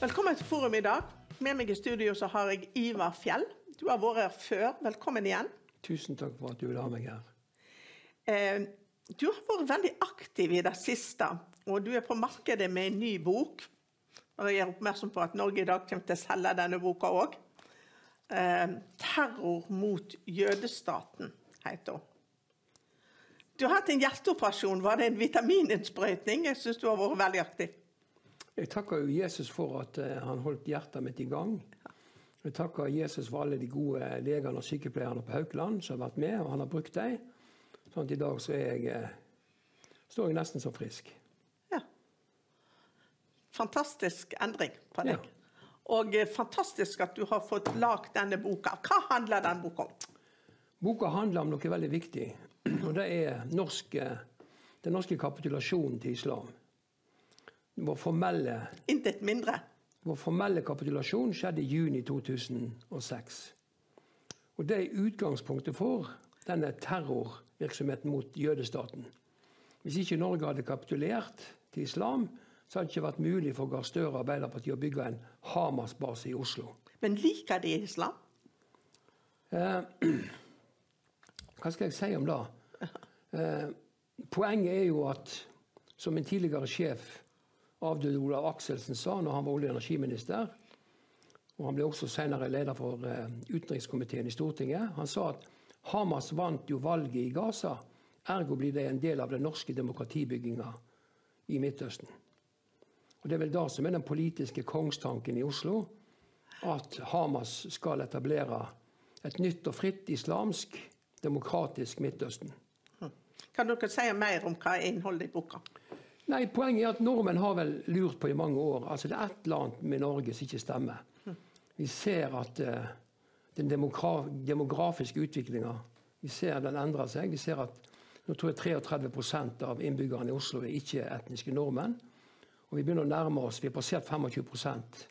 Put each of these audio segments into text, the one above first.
Velkommen til Forum I dag. Med meg I studio så har jeg Ivar Fjell. Du har vært her før. Velkommen igjen. Tusen takk for at du vil ha meg her. Du har vært veldig aktiv I det siste, og du på markedet med en ny bok. Og jeg oppmerksom på at Norge I dag kommer til å selge denne boka også. Terror mot jødestaten, heter hun. Du har hatt en hjerteoperasjon. Var det en vitamininnsprøytning? Jeg synes du har vært veldig aktiv. Jeg takker jo Jesus for at han holdt hjertet mitt I gang. Jeg takker Jesus for alle de gode legene og sykepleierne på Haukeland som har vært med, og han har brukt dem. Sånn at I dag så står jeg nesten så frisk. Ja. Fantastisk endring på deg. Ja. Og fantastisk at du har fått lagt denne boka. Hva handler den boka om? Boka handler om noe veldig viktig, og det den norske kapitulasjonen til islam. Vår formelle kapitulasjon skjedde I juni 2006. Og det utgangspunktet for denne terrorvirksomheten mot jødestaten. Hvis ikke Norge hadde kapitulert til islam, så hadde det ikke vært mulig for Gahr Støre og Arbeiderpartiet å bygge en Hamas-base I Oslo. Men liker de islam? Hva skal jeg si om det? Poenget jo at, som en tidligere sjef avdøde Olav Akselsen sa når han var olje- og energiminister, og han ble også senere leder for utenrikskomiteen I Stortinget, han sa at Hamas vant jo valget I Gaza, ergo blir det en del av den norske demokratibygginga I Midtøsten. Og det vel da som den politiske kongstanken I Oslo, at Hamas skal etablere et nytt og fritt islamsk, demokratisk Midtøsten. Kan dere si mer om hva innholdet I boka? Nei, poenget at nordmenn har vel lurt på I mange år. Altså det et eller annet med Norge som ikke stemmer. Vi ser at den demografiske utviklingen, vi ser den endrer seg. Vi ser at nå tror jeg 33% av innbyggerne I Oslo ikke etniske nordmenn. Og vi begynner å nærme oss, vi har passert 25%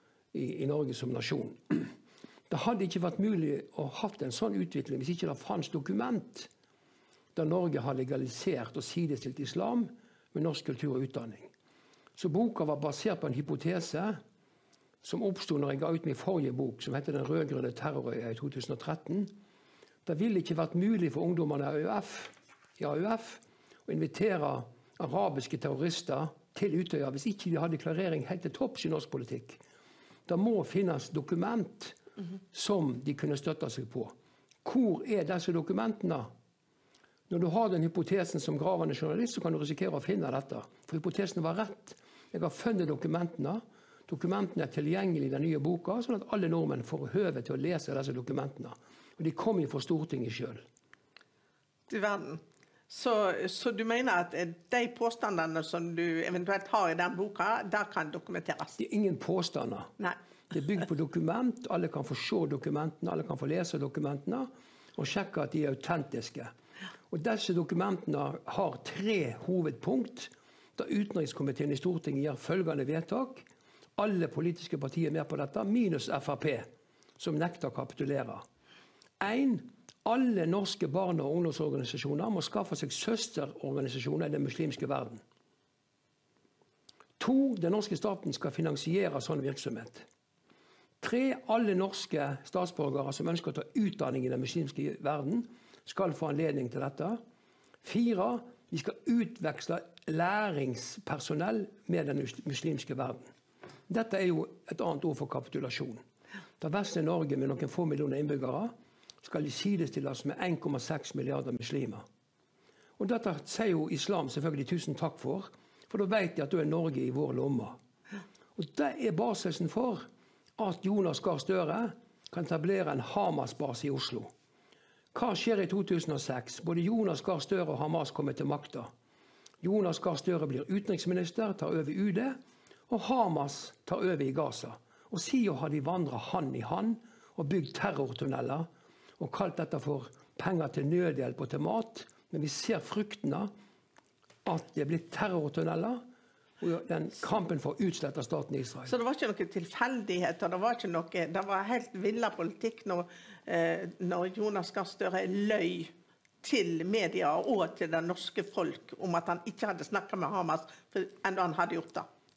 I Norge som nasjon. Det hadde ikke vært mulig å ha en sånn utvikling hvis ikke det fanns dokument der Norge har legalisert og sidestilt islam med norsk kultur og utdanning. Så boka var basert på en hypotese som oppstod når jeg ga ut min forrige bok, som heter Den rødgrønne terrorøya I 2013. Det ville ikke vært mulig for ungdommene I AUF å invitere arabiske terrorister til Utøya hvis ikke de hadde klarering helt til topps I norsk politikk. Det må finnes dokument som de kunne støtte seg på. Hvor disse dokumentene? Når du har den hypotesen som gravende journalist, så kan du risikere å finne dette. For hypotesen var rett. Jeg har funnet dokumentene. Dokumentene tilgjengelige I den nye boka, sånn at alle nordmenn får høve til å lese disse dokumentene. Og de kommer fra Stortinget selv. Du verden. Så du mener at de påstandene som du eventuelt har I den boka, der kan dokumenteres? Det ingen påstander. Nei. Det bygd på dokument. Alle kan få se dokumentene, alle kan få lese dokumentene, og sjekke at de autentiske. Og disse dokumentene har 3 hovedpunkt, da utenrikskomiteen I Stortinget gjør følgende vedtak. Alle politiske partier med på dette, minus Frp, som nekter å kapitulere. 1. Alle norske barne- og ungdomsorganisasjoner må skaffe seg søsterorganisasjoner I den muslimske verden. 2. Den norske staten skal finansiere sånn virksomhet. 3. Alle norske statsborgere som ønsker å ta utdanning I den muslimske verden, skal få anledning til dette. 4. Vi skal utveksle læringspersonell med den muslimske verden. Dette jo et annet ord for kapitulasjon. Da Vestlige Norge med noen få millioner innbyggere skal sidestilles med 1,6 milliarder muslimer. Og dette sier jo islam selvfølgelig tusen takk for da vet de at da Norge I vår lomme. Og det basisen for at Jonas Gahr Støre kan etablere en Hamas-base I Oslo. Hva skjer I 2006? Både Jonas Gahr Støre og Hamas kommer til makta. Jonas Gahr Støre blir utenriksminister, tar over UD, og Hamas tar over I Gaza. Og siden har de vandret hand I hand og bygd terrortunneler, og kalt dette for penger til nødhjelp og til mat. Men vi ser fruktene at det blir terrortunneler, og den kampen for å utslette staten Israel. Så det var ikke noen tilfeldigheter, det var helt villet politikk når Jonas Gahr Støre løy til media og til det norske folk om at han ikke hadde snakket med Hamas enda han hadde gjort det.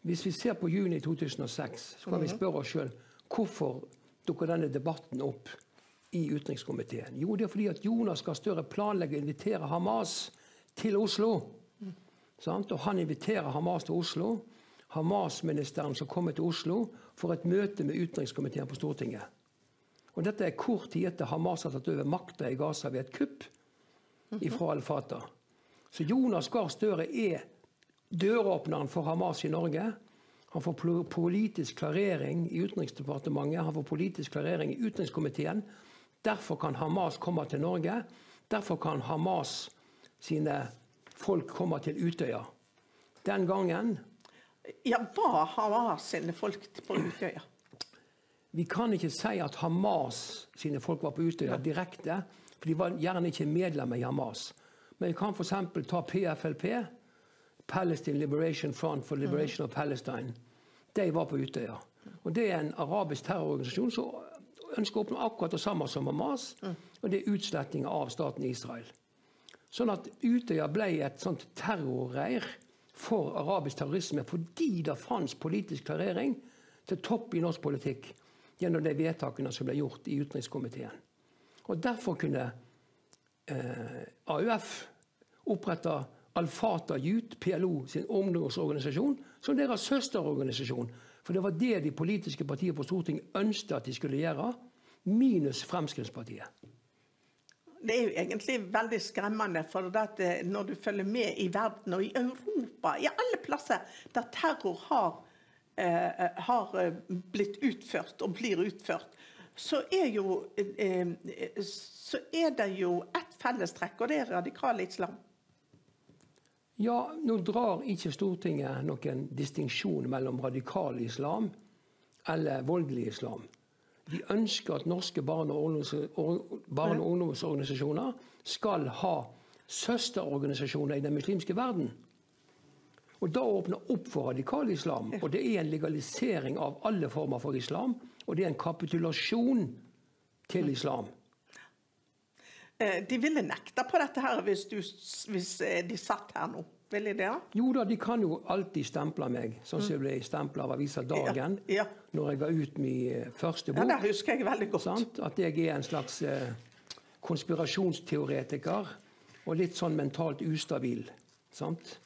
Hvis vi ser på juni 2006, så kan vi spørre oss selv hvorfor dukker denne debatten opp i utenrikskomiteen. Jo, det er fordi at Jonas Gahr Støre planlegger å invitere Hamas til Oslo. Sant? Og han inviterer Hamas til Oslo. Hamas-ministeren som kommer til Oslo for et møte med utenrikskomiteen på Stortinget. Og dette er kort tid etter Hamas har tatt over makta i Gaza ved et kupp fra Al-Fatah. Så Jonas Gahr Støre er døråpneren for Hamas i Norge. Han får politisk klarering i Utenriksdepartementet, han får politisk klarering i utenrikskomiteen. Derfor kan Hamas komme til Norge. Derfor kan Hamas sine folk komme til Utøya. Den gangen... Ja, hva Hamas sine folk på Utøya? Vi kan ikke si at Hamas sine folk var på Utøya direkte, for de var gjerne ikke medlemmer i Hamas. Men vi kan for eksempel ta PFLP, Palestine Liberation Front for Liberation of Palestine. De var på Utøya. Og det er en arabisk terrororganisasjon som ønsker å oppnå akkurat det samme som Hamas, og det er utsletting av staten Israel. Sånn at Utøya ble et sånt terrorreir for arabisk terrorisme, fordi det fanns politisk klarering til topp i norsk politikk gjennom de vedtakene som ble gjort i utenrikskomiteen. Og derfor kunne AUF opprette Al-Fatah Youth, PLO sin ungdomsorganisasjon, som deres søsterorganisasjon. For det var det de politiske partiene på Stortinget ønsket at de skulle gjøre, minus Fremskrittspartiet. Det er jo egentlig veldig skremmende, for at når du følger med i verden og i Europa, i alle plasser der terror har blitt utført og blir utført, så er det jo et fellestrekk, og det er radikal islam. Ja, nå drar ikke Stortinget noen distinksjon mellom radikal islam eller voldelig islam. De ønsker at norske barne- og ungdomsorganisasjoner skal ha søsterorganisasjoner i den muslimske verden. Og da åpner opp for radikal islam, og det er en legalisering av alle former for islam, og det er en kapitulasjon til islam. De ville nekta på dette her hvis de satt her nå. Vil de det? Jo da, de kan jo alltid stemple meg, sånn som jeg ble stemplet av Avisa Dagen, når jeg ga ut min første bok. Ja, det husker jeg veldig godt. Sant? At jeg er en slags konspirasjonsteoretiker, og litt sånn mentalt ustabil. Sant?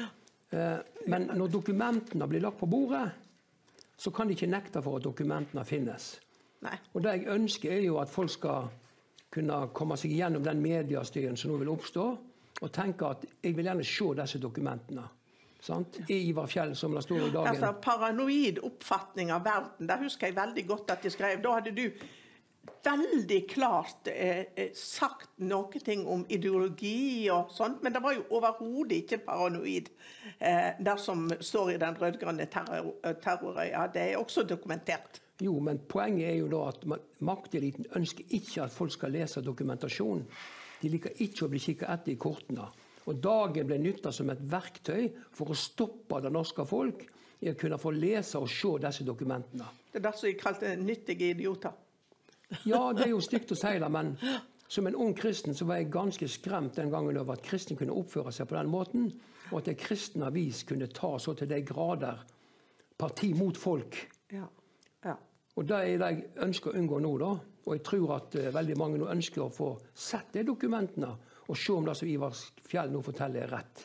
Men når dokumentene blir lagt på bordet, så kan de ikke nekte for at dokumentene finnes. Nei. Og det jeg ønsker er jo at folk skal kunne komme seg gjennom den mediestøyen som nå vil oppstå, og tenke at jeg vil gjerne se disse dokumentene. Sant? I Ivar Fjell, som det står i Dagen. Altså, paranoid oppfatning av verden, der husker jeg veldig godt at de skrev. Da hadde du veldig klart sagt noe ting om ideologi og sånt, men det var jo overhodet ikke paranoid der som står i den rødgrønne terrorøya. Det er også dokumentert. Jo, men poenget er jo da at makteliten ønsker ikke at folk skal lese dokumentasjon. De liker ikke å bli kikket etter i kortene. Og Dagen ble nyttet som et verktøy for å stoppe det norske folk i å kunne få lese og se disse dokumentene. Det er derfor jeg kalte det nyttige idioter. Ja, det er jo stygt å si det, men som en ung kristen så var jeg ganske skremt den gangen over at kristne kunne oppføre seg på den måten, og at en kristen avis kunne ta så til de grader parti mot folk. Ja. Og det er det jeg ønsker å unngå nå da. Og jeg tror at veldig mange nå ønsker å få sett de dokumentene og se om det som Ivar Fjell nå forteller er rett.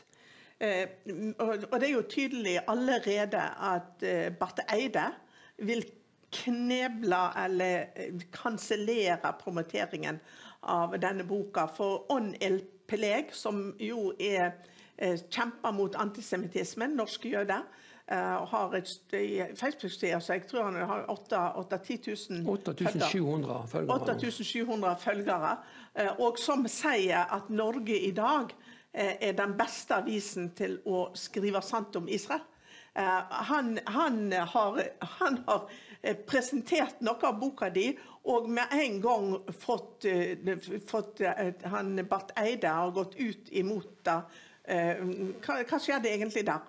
Og det er jo tydelig allerede at Barth Eide vil kneble eller kansellere promoteringen av denne boka. For On El Peleg, som jo kjemper mot antisemitismen, norske jøder, har et Facebook-side, så jeg tror han har 8-10 000 8700 følgere. 8700 følgere, og som sier at Norge i dag er den beste avisen til å skrive sant om Israel. Han har presentert noe av boka di, og med en gang fått Barth Eide har gått ut imot det. Hva skjedde egentlig der?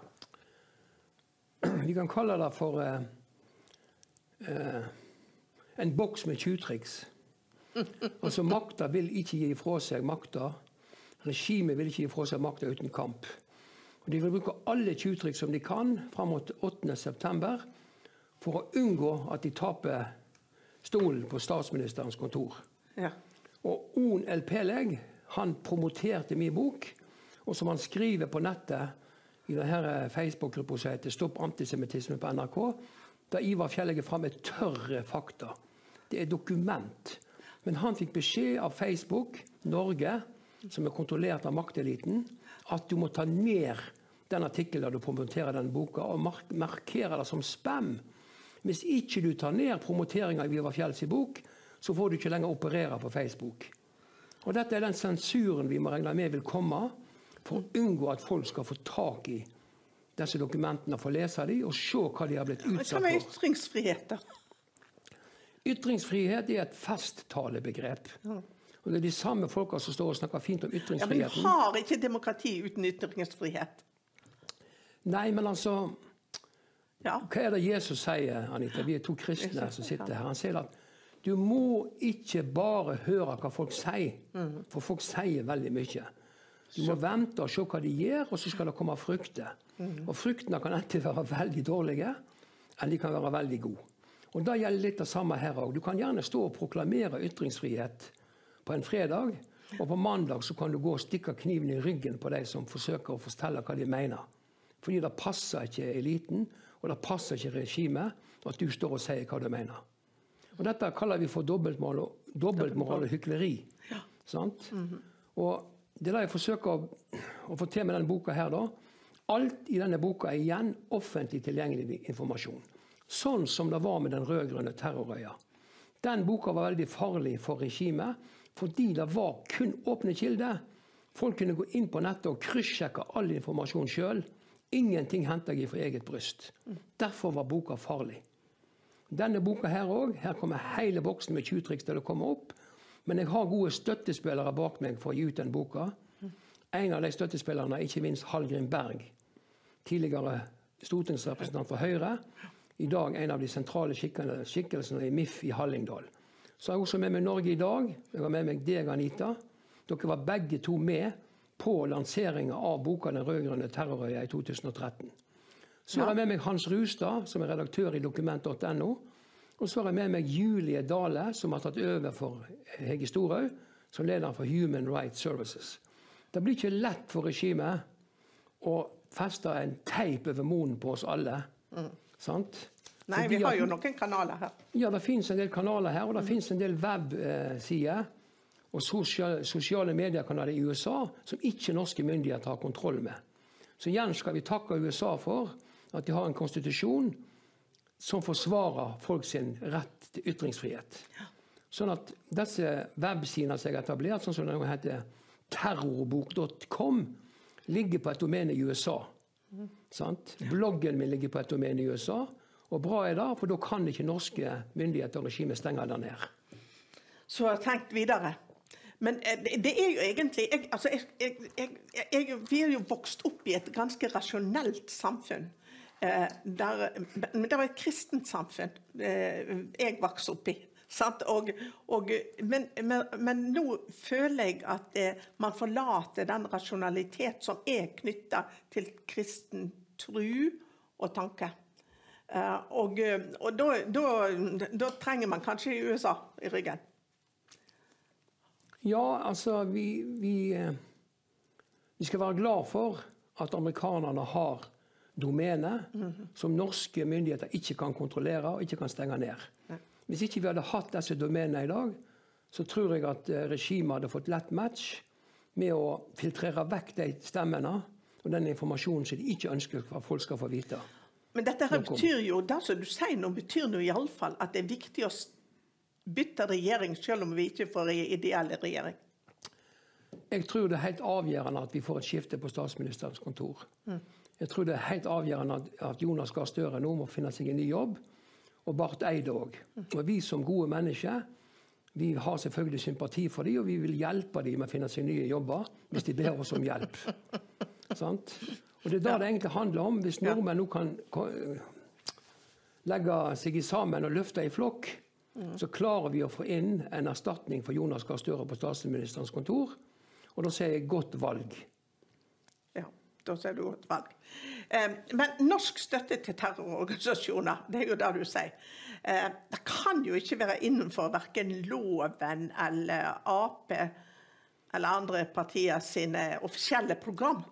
Vi kan kalle det for en boks med tjuvtriks. Altså makta vil ikke gi ifra seg makta. Regimet vil ikke gi ifra seg makta uten kamp. Og de vil bruke alle uttrykk som de kan frem mot 8. september for å unngå at de taper stolen på statsministerens kontor. Ja. Og On El Peleg, han promoterte min bok, og som han skriver på nettet i denne Facebook-gruppa som heter Stopp antisemittisme på NRK, da Ivar Fjell legger frem et tørre fakta. Det dokument. Men han fikk beskjed av Facebook, Norge, som kontrollert av makteliten, at du må ta ned den artikkelen da du promoterer den boka, og markere det som spam. Hvis ikke du tar ned promoteringen av Ivar Fjells bok, så får du ikke lenger operere på Facebook. Og dette den sensuren vi må regne med vil komme, for å unngå at folk skal få tak i disse dokumentene, få lese dem, og se hva de har blitt utsatt for. Hva med ytringsfrihet da? Ytringsfrihet et festtalebegrep. Og det de samme folka som står og snakker fint om ytringsfriheten. Ja, men vi har ikke demokrati uten ytringsfrihet. Nei, men altså, ja. Hva det Jesus sier, Anita? Vi 2 kristne som sitter her. Han sier at du må ikke bare høre hva folk sier, for folk sier veldig mye. Du må vente og se hva de gjør, og så skal det komme frukter. Og fruktene kan enten være veldig dårlige, eller de kan være veldig gode. Og da gjelder litt det samme her også. Du kan gjerne stå og proklamere ytringsfrihet på en fredag, og på mandag så kan du gå og stikke kniven i ryggen på de som forsøker å fortelle hva de mener. Fordi det passer ikke eliten, og det passer ikke regimet at du står og sier hva du mener. Og dette kaller vi for dobbeltmål og hykleri. Ja. Sant? Og det er det jeg forsøker å få til med denne boka her da. Alt i denne boka igjen offentlig tilgjengelig informasjon. Sånn som det var med den rødgrønne terrorøya. Den boka var veldig farlig for regimet, fordi det var kun åpne kilder. Folk kunne gå inn på nettet og kryssjekke all informasjon selv. Ingenting hentet jeg fra eget bryst. Derfor var boka farlig. Denne boka her også, her kommer hele boksen med 20 triks til å komme opp. Men jeg har gode støttespillere bak meg for å gi ut den boka. En av de støttespillerne ikke minst Hallgrim Berg, tidligere stortingsrepresentant for Høyre, i dag en av de sentrale skikkelsene i MIF i Hallingdal. Så har jeg også med meg Norge i dag. Jeg har med meg deg, Anita. Dere var begge to med på lanseringen av boka Den rødgrønne terrorøya i 2013. Så har jeg med meg Hans Rustad, som redaktør i dokument.no. Og så har jeg med meg Julie Dale, som har tatt over for Hege Storhaug, som leder for Human Rights Services. Det blir ikke lett for regimet å feste en teip over munnen på oss alle. Sant? Nei, vi har jo noen kanaler her. Ja, det finnes en del kanaler her, og det finnes en del websider og sosiale mediekanaler i USA som ikke norske myndigheter har kontroll med. Så igjen skal vi takke USA for at de har en konstitusjon som forsvarer folk sin rett til ytringsfrihet. Sånn at disse websidene som er etablert, sånn som det heter terrorbok.com, ligger på et domene i USA. Sant? Bloggen min ligger på et domene i USA, og bra er det, for da kan ikke norske myndigheter og regimet stenge den ned. Så jeg har tenkt videre. Men det er jo egentlig, vi er jo vokst opp i et ganske rasjonelt samfunn. Men det var et kristent samfunn jeg vokste opp i. Sant? Men nå føler jeg at man forlater den rasjonalitet som er knyttet til kristen tro og tanke. Og da trenger man kanskje USA i ryggen. Ja, altså vi skal være glad for at amerikanerne har domener som norske myndigheter ikke kan kontrollere og ikke kan stenge ned. Hvis ikke vi hadde hatt disse domenene i dag, så tror jeg at regimet hadde fått lett match med å filtrere vekk de stemmene og den informasjonen som de ikke ønsker at folk skal få vite. Men dette her betyr jo, det som du sier nå, betyr nå i alle fall at det er viktig å bytte regjering, selv om vi ikke får en ideell regjering. Jeg tror det er helt avgjørende at vi får et skifte på statsministerens kontor. Jeg tror det er helt avgjørende at Jonas Gahr Støre nå må finne seg en ny jobb, og Barth Eide også. Og vi som gode mennesker, vi har selvfølgelig sympati for dem, og vi vil hjelpe dem med å finne seg nye jobber, hvis de ber oss om hjelp. Sant? Og det er da det egentlig handler om. Hvis nordmenn nå kan legge seg sammen og løfte i flokk, så klarer vi å få inn en erstatning for Jonas Gahr Støre på statsministerens kontor. Og da sier jeg godt valg. Ja. Da ser du et valg. Men norsk støtte til terrororganisasjoner, det jo det du sier. Det kan jo ikke være innenfor hverken loven eller AP eller andre partier sine offisielle program.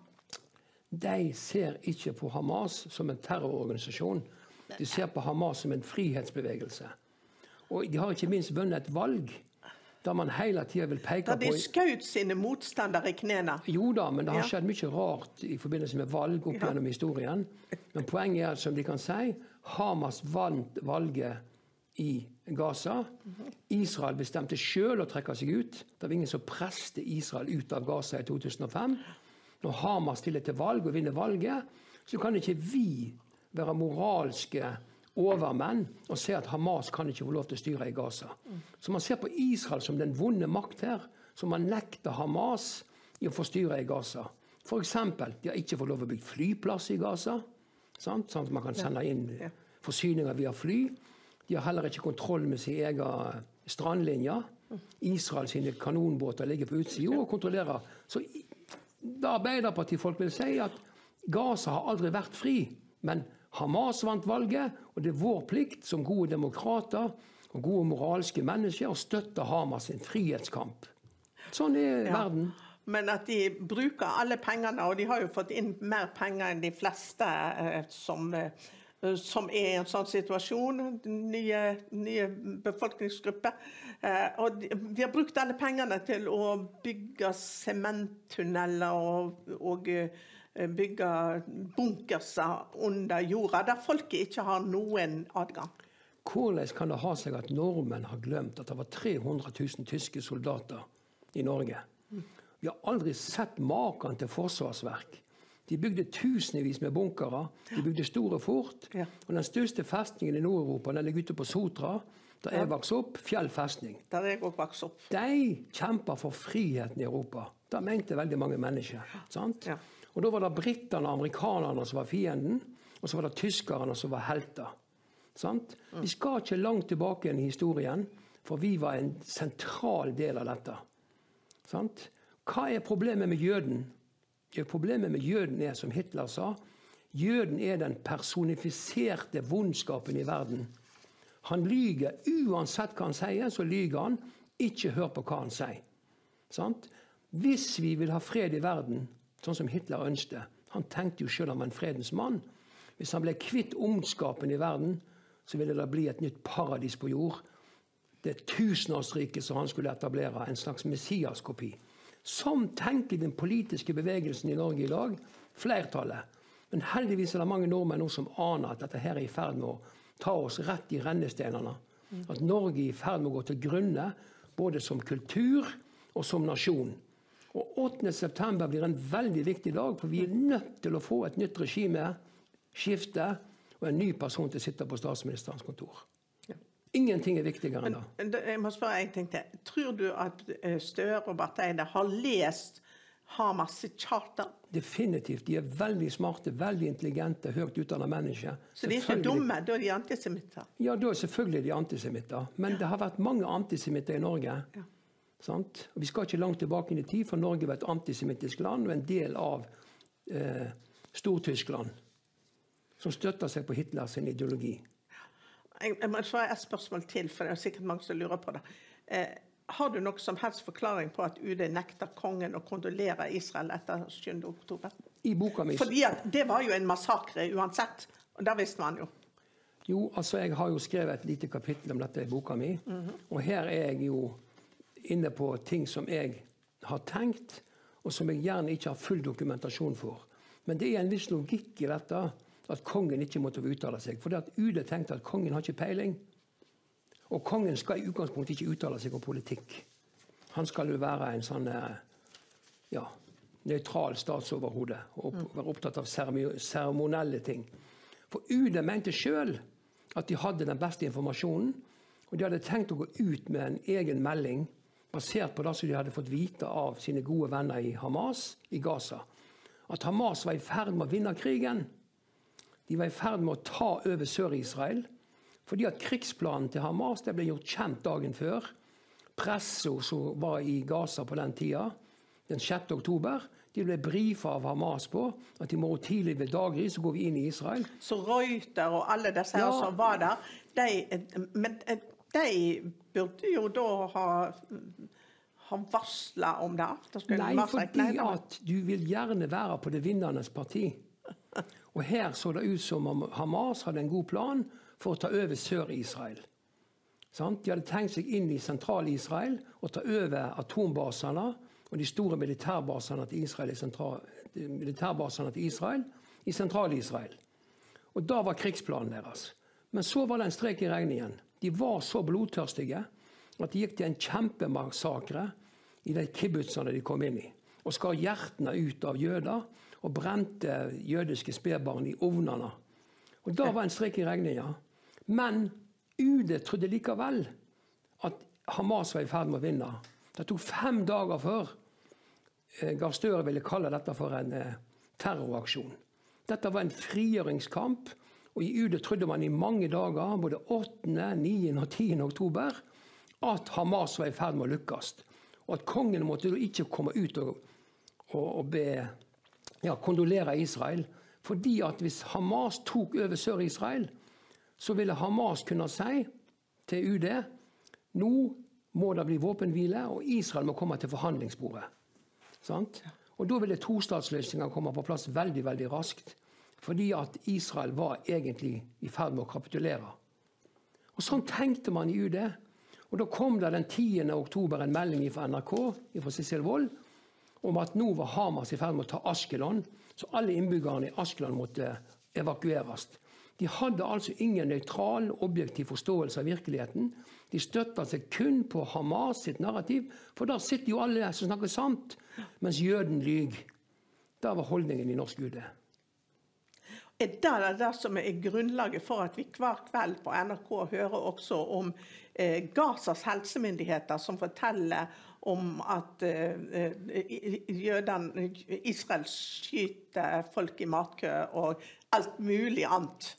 De ser ikke på Hamas som en terrororganisasjon. De ser på Hamas som en frihetsbevegelse. Og de har ikke minst vunnet et valg der man hele tiden vil peke på... Da de skjøt sine motstandere i knæene. Jo da, men det har skjedd mye rart i forbindelse med valg opp gjennom historien. Men poenget er, som de kan si, Hamas vant valget i Gaza. Israel bestemte selv å trekke seg ut. Det var ingen som presste Israel ut av Gaza i 2005. Når Hamas stiller til valg og vinner valget, så kan ikke vi være moralske overmenn og se at Hamas kan ikke få lov til å styre i Gaza. Så man ser på Israel som den vonde makt her, som man nekter Hamas i å få styre i Gaza. For eksempel, de har ikke fått lov å bygge flyplass i Gaza, sånn at man kan sende inn forsyninger via fly. De har heller ikke kontroll med sin egen strandlinje. Israel sine kanonbåter ligger på utsiden og kontrollerer. Så da Arbeiderpartifolk vil si at Gaza har aldri vært fri, men Hamas vant valget, og det er vår plikt som gode demokrater og gode moralske mennesker å støtte Hamas sin frihetskamp. Sånn er verden. Men at de bruker alle pengene, og de har jo fått inn mer penger enn de fleste som er i en sånn situasjon, nye befolkningsgrupper. Og de har brukt alle pengene til å bygge sementtunneler og bygge bunkerser under jorda, der folket ikke har noen adgang. Hvordan kan det ha seg at nordmenn har glemt at det var 300 000 tyske soldater i Norge? Vi har aldri sett maken til forsvarsverk. De bygde tusenvis med bunkere, de bygde store fort, og den største festningen i Nord-Europa, den ligger ute på Sotra, der jeg vokste opp, Fjell festning. Der jeg også vokste opp. De kjemper for friheten i Europa. Det mente veldig mange mennesker, sant? Ja. Og da var det britterne og amerikanerne som var fienden, og så var det tyskerne som var helter. Sant? Vi skal ikke langt tilbake i historien, for vi var en sentral del av dette. Sant? Hva er problemet med jøden? Problemet med jøden er, som Hitler sa, jøden er den personifiserte vondskapen i verden. Han lyger, uansett hva han sier, så lyger han. Ikke hør på hva han sier. Sant? Hvis vi vil ha fred i verden, sånn som Hitler ønsket, han tenkte jo selv om en fredens mann. Hvis han ble kvitt ondskapen i verden, så ville det bli et nytt paradis på jord. Det tusenårsriket som han skulle etablere, en slags messiaskopi. Sånn tenker den politiske bevegelsen i Norge i dag, flertallet. Men heldigvis er det mange nordmenn nå som aner at dette her er i ferd med å ta oss rett i rennestenene. At Norge er i ferd med å gå til grunne, både som kultur og som nasjon. Og 8. september blir en veldig viktig dag, for vi er nødt til å få et nytt regime, skifte, og en ny person til å sitte på statsministerens kontor. Ingenting er viktigere enn det. Jeg må spørre en ting til. Tror du at Støre og Barth Eide har lest Hamas sitt charter? Definitivt. De er veldig smarte, veldig intelligente, høyt utdannede mennesker. Så de er ikke dumme, da er de antisemitter? Ja, da er selvfølgelig de antisemitter. Men det har vært mange antisemitter i Norge. Ja. Sant? Og vi skal ikke langt tilbake inn i tid, for Norge var et antisemittisk land og en del av Stortyskland, som støtter seg på Hitlers ideologi. Jeg må svare et spørsmål til, for det er sikkert mange som lurer på det. Har du noe som helst forklaring på at UD nekter kongen å kondolere Israel etter 7. oktober? I boka mi. Fordi det var jo en massakre uansett, og det visste man jo. Jo, altså jeg har jo skrevet et lite kapittel om dette i boka mi, og her er jeg jo inne på ting som jeg har tenkt, og som jeg gjerne ikke har full dokumentasjon for. Men det er en viss logikk i dette, at kongen ikke måtte uttale seg. For det at UD tenkte at kongen har ikke peiling. Og kongen skal i utgangspunktet ikke uttale seg om politikk. Han skal jo være en sånn nøytral statsoverhode, og være opptatt av seremonelle ting. For UD mente selv at de hadde den beste informasjonen, og de hadde tenkt å gå ut med en egen melding basert på det som de hadde fått vite av sine gode venner i Hamas i Gaza. At Hamas var i ferd med å vinne krigen. De var i ferd med å ta over Sør-Israel, fordi at krigsplanen til Hamas ble gjort kjent dagen før. Pressen som var i Gaza på den tida, den 6. oktober, De ble brifet av Hamas på at i morgen tidlig ved daggry så går vi inn i Israel. Så Reuter og alle disse her som var der, de burde jo da ha varslet om det. Nei, fordi at du vil gjerne være på det vinnernes parti. Og her så det ut som om Hamas hadde en god plan for å ta over Sør-Israel. De hadde tenkt seg inn i sentral-Israel og ta over atombasene og de store militærbasene til Israel i sentral-Israel. Og da var krigsplanen deres. Men så var det en strek i regningen. De var så blodtørstige at de gikk til en kjempemassakre i de kibbutzene de kom inn i. Og skar hjertene ut av jøder og brente jødiske spedbarn i ovnene. Og da var en strek i regningen. Men UD trodde likevel at Hamas var i ferd med å vinne. Det tok 5 dager før Gahr Støre ville kalle dette for en terroraksjon. Dette var en frigjøringskamp, og i UD trodde man i mange dager, både 8., 9. og 10. oktober, at Hamas var i ferd med å lykkes. Og at kongen måtte ikke komme ut og kondolere Israel, fordi at hvis Hamas tok over Sør-Israel, så ville Hamas kunne si til UD, nå må det bli våpenhvile, og Israel må komme til forhandlingsbordet. Og da ville tostatsløsningen komme på plass veldig, veldig raskt, fordi at Israel var egentlig i ferd med å kapitulere. Og sånn tenkte man i UD, og da kom det den 10. oktober en melding fra NRK, fra Cecil Wold, om at nå var Hamas i ferd med å ta Askelon, så alle innbyggerne i Askelon måtte evakueres. De hadde altså ingen nøytral, objektiv forståelse av virkeligheten. De støttet seg kun på Hamas sitt narrativ, for der sitter jo alle som snakker sant, mens jøden lyg. Der var holdningen i norsk UD. Det som er grunnlaget for at vi hver kveld på NRK hører også om Gazas helsemyndigheter som forteller om at Israel skyter folk i matkø og alt mulig annet.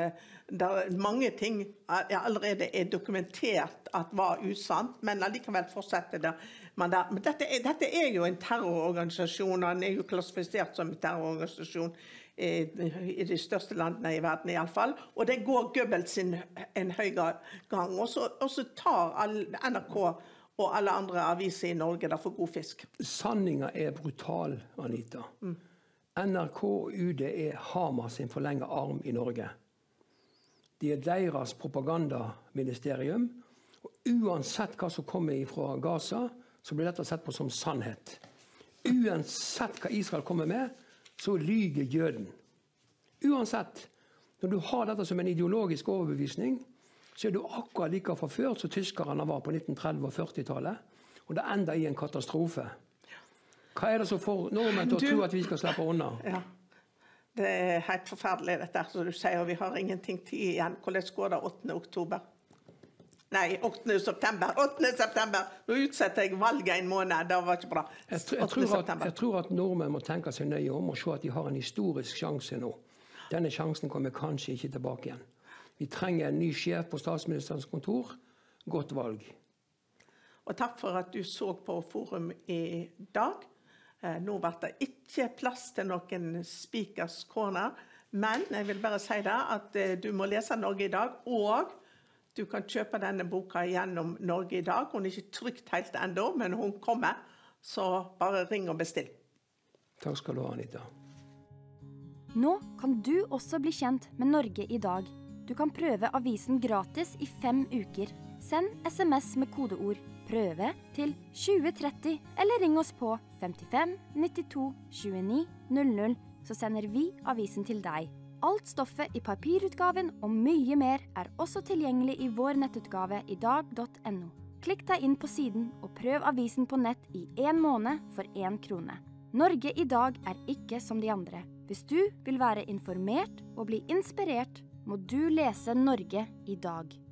Mange ting allerede er dokumentert at var usant, men allikevel fortsetter det. Men dette er jo en terrororganisasjon, og den er jo klassifisert som en terrororganisasjon i de største landene i verden i alle fall. Og det går Goebbels en høy gang. Og så tar NRK og alle andre aviser i Norge det for god fisk. Sanningen er brutal, Anita. NRK og UD er Hamas sin forlengede arm i Norge. Det er deres propagandaministerium. Og uansett hva som kommer fra Gaza, så blir dette sett på som sannhet. Uansett hva Israel kommer med, så lyger jøden. Uansett, når du har dette som en ideologisk overbevisning, så er du akkurat like forført som tyskerne var på 1930- og 40-tallet, og det ender i en katastrofe. Hva er det som får nordmenn til å tro at vi skal slippe unna? Ja. Det er helt forferdelig dette, som du sier, og vi har ingenting tid igjen. Hvordan går det 8. oktober? Nei, 8. september. 8. september! Nå utsetter jeg valget en måned, det var ikke bra. Jeg tror at nordmenn må tenke seg nøye om og se at de har en historisk sjanse nå. Denne sjansen kommer kanskje ikke tilbake igjen. Vi trenger en ny sjef på statsministerens kontor. Godt valg. Og takk for at du så på Forum i dag. Nå ble det ikke plass til noen Speakers Corner, men jeg vil bare si det at du må lese Norge i dag, og du kan kjøpe denne boka gjennom Norge i dag. Hun er ikke trykt helt enda, men hun kommer, så bare ring og bestill. Takk skal du ha, Anita. Nå kan du også bli kjent med Norge i dag. Du kan prøve avisen gratis i 5 uker. Send SMS med kodeord prøve til 2030, eller ring oss på 55 92 29 00, så sender vi avisen til deg. Alt stoffet i papirutgaven og mye mer er også tilgjengelig i vår nettutgave idag.no. Klikk deg inn på siden og prøv avisen på nett i 1 måned for 1 krone. Norge i dag er ikke som de andre. Hvis du vil være informert og bli inspirert, må du lese Norge i dag.